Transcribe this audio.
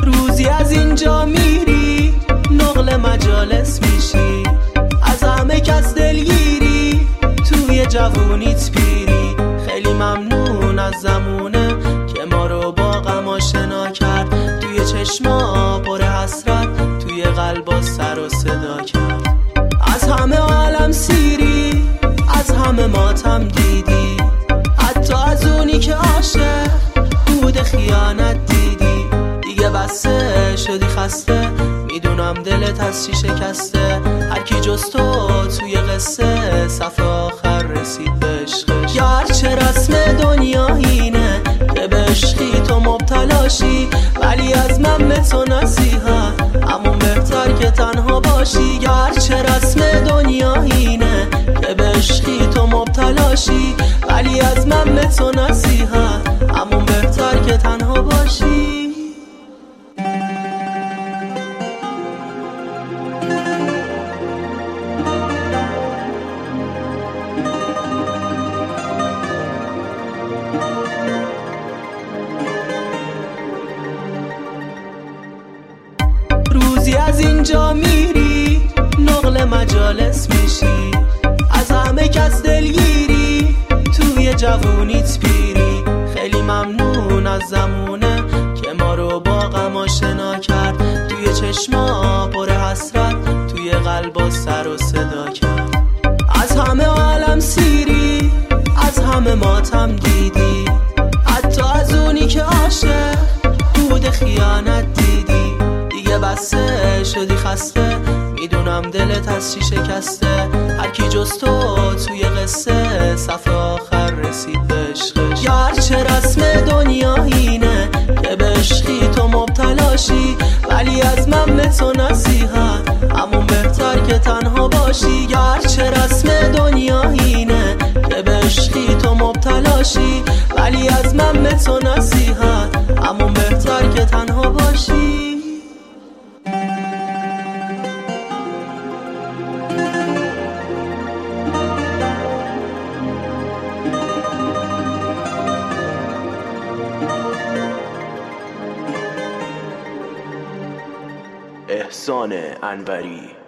روزی از اینجا میری نقل مجالس میشی، از همه کس دلگیری توی جوونیت پیری. خیلی ممنون از زمونه که ما رو با غم آشنا کرد، توی چشما پر حسرت توی قلبا سر و صدا کرد. از همه عالم سیری از همه ماتم دیدی، حتی از اونی که عاشق بود خیانت دیدی. دیگه بسه شدی خسته، میدونم دلت از چی شکسته. هر کی جز تو توی قصه صفحه آخر رسید به عشقش. گرچه رسم دنیا اینه که به عشقی تو مبتلاشی، ولی از من به تو نصیحت همون بهتر که تنها باشی. گرچه رسم دنیا اینه که به عشقی تو مبتلاشی، ولی از من به تو نصیحت همون بهتر که تنها باشی. روزی از اینجا میری نقل مجالس میشی، از همه کس دلگیری توی جوونیت پیری. خیلی ممنون از زمونه که ما رو با غم آشنا کرد، توی چشما پر حسرت توی قلبا سر و صدا کرد. از همه عالم سیری از همه ماتم دیدی، حتی از اونی که عاشق بود خیانت دیدی. دیگه بسه شدی خسته، میدونم دلت از چی شکسته. هر کی جز تو توی قصه صفحه آخر رسید به عشقش. گرچه رسم دنیا اینه که به عشقی تو مبتلاشی، ولی از من به تو نصیحت همون بهتر که تنها باشی. گرچه رسم دنیا اینه که به عشقی تو مبتلاشی، ولی از من به تو نصیحت همون بهتر که تنها باشی. احسان انوری.